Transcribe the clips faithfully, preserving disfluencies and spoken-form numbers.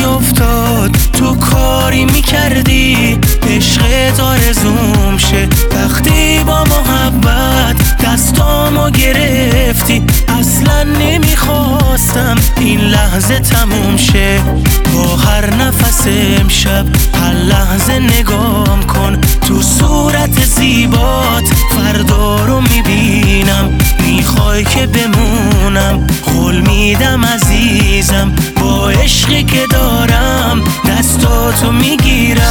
میافتاد تو کاری میکردی عشقت آرزوم شه. وقتی با محبت دستامو گرفتی اصلا نمیخواستم این لحظه تموم شه. با هر نفس امشب هر لحظه نگام کن تو صورت زیبات فردا رو میبینم. میخوای که بمونم قول میدم عزیزم با عشقی که دارم دستاتو میگیرم.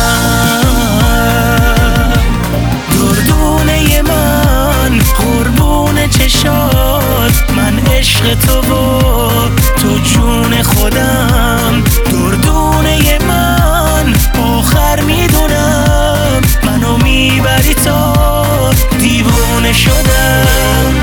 دردونه من قربون چشات من عشق تو و تو جون خودم. دردونه من آخر میدونم منو میبری تا دیوونه شدم.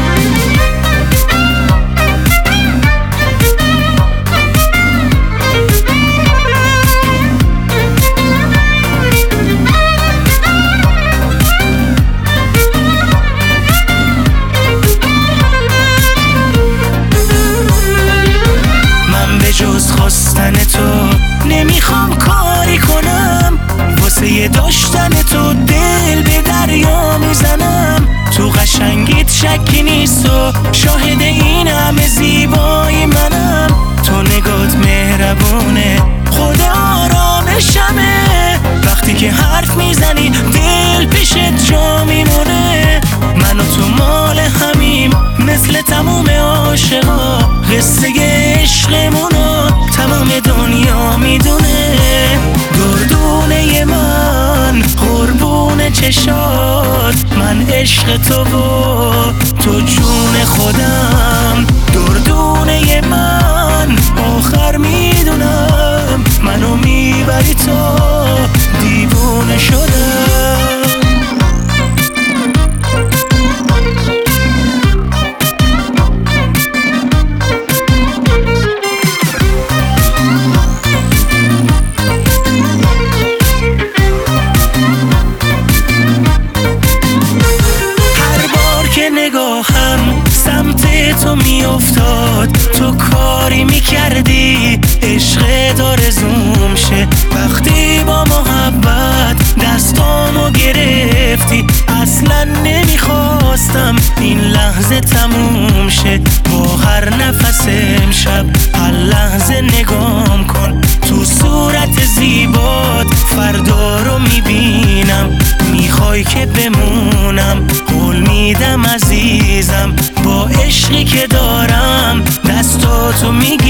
جز خواستن تو نمیخوام کاری کنم، واسه داشتن تو دل به دریا میزنم. تو قشنگیت شکی نیست و شاهد این همه زیبایی منم. تو نگات مهربونه خود آرامشمه، وقتی که حرف میزنی دل پیشت جا میمونه. من و تو مال همیم مثل تموم عاشقا، قصه عشقمونو تمام دنیا میدونه. دردونه من قربون چشات من عشق تو و تو جون خودم. دردونه من آخر میدونم منو میبری تا دیوونه شدم. نگاهم سمت تو میافتاد تو کاری میکردی عشقت آرزوم شه. وقتی با محبت دستامو گرفتی اصلا نمیخواستم این لحظه تموم شه. با هر نفس امشب هر لحظه نگام کن تو صورت زیبات فردا رو میبینم. میخوای که بمونم قول میدم عزیزم با عشقی که دارم دستاتو میگیرم.